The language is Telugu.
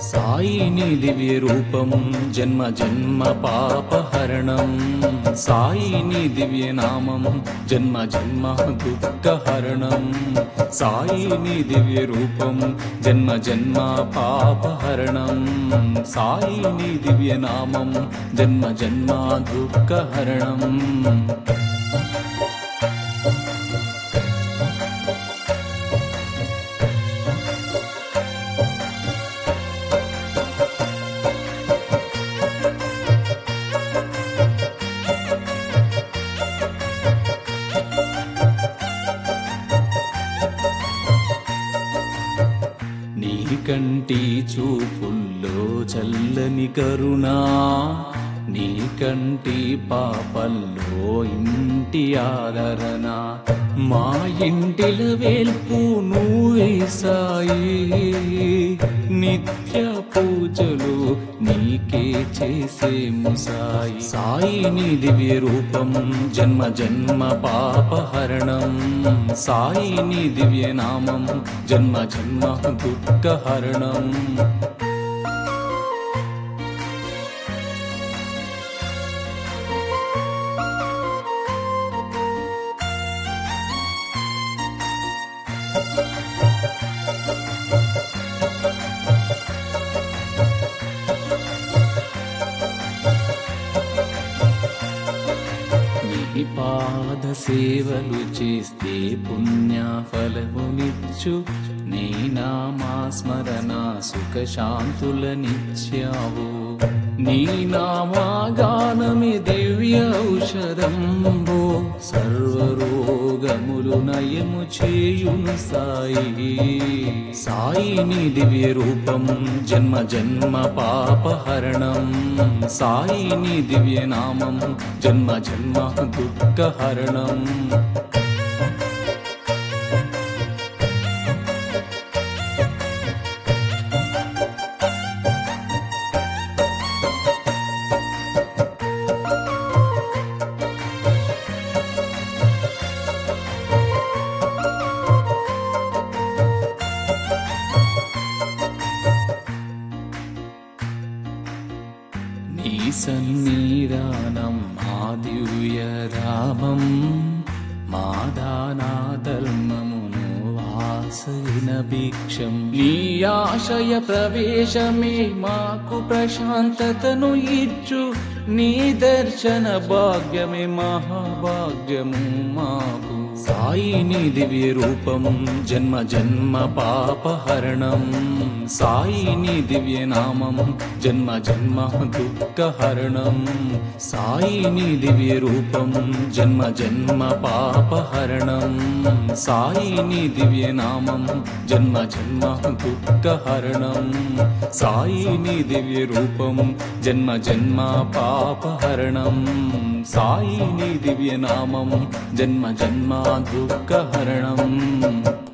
సాయి నీ దివ్య రూపం జన్మ జన్మ పాపహరణం సాయి నీ దివ్య నామం జన్మ జన్మ దుఃఖహరణం సాయి నీ దివ్య రూపం జన్మ జన్మ పాపహరణం సాయి నీ దివ్య నామం జన్మ జన్మ దుఃఖహరణం నీ కంటి చూపుల్లో చల్లని కరుణా నీ కంటి పాపల్లో ఇంటి ఆదరణ మా ఇంటిల వేల్పు నువ్వే సాయి నిత్య పూజలు నీకే చేసేము సాయి సాయి నీ దివ్య రూపం జన్మ జన్మ పాపహరణం సాయి నీ దివ్య నామం జన్మ జన్మ దుఃఖహరణం నీ పాద సేవలు చేస్తే పుణ్య ఫలమునిచ్చు నీ నామా స్మరణ సుఖ శాంతులనిచ్చావు నీ నామాగానమే దివ్య ఔషధంబో సర్వరోగములు నయము చేయును సాయి సాయి నీ దివ్య రూపం జన్మ జన్మ పాపహరణం సాయి నీ దివ్య నామం జన్మ జన్మ దుఃఖహరణం నీ సన్నిధానం మా దివ్య రామం మా దానా ధర్మమును వాసైన భిక్షం నీ ఆశయ ప్రవేశమే మాకు ప్రశాంతతను ఇచ్చు నీ దర్శన భాగ్యమే మహాభాగ్యము మాకు సాయి నీ దివ్య రూపం జన్మ జన్మ పాపహరణం సాయి నీ దివ్య నామం జన్మ జన్మ దుఃఖహరణం సాయి నీ దివ్య రూపం జన్మ జన్మ పాపహరణం సాయి నీ దివ్య నామం జన్మ జన్మ దుఃఖహరణం సాయి నీ దివ్య రూపం జన్మ జన్మ పాపహరణం సాయి నీ దివ్య నామం జన్మ జన్మ దుఃఖహరణం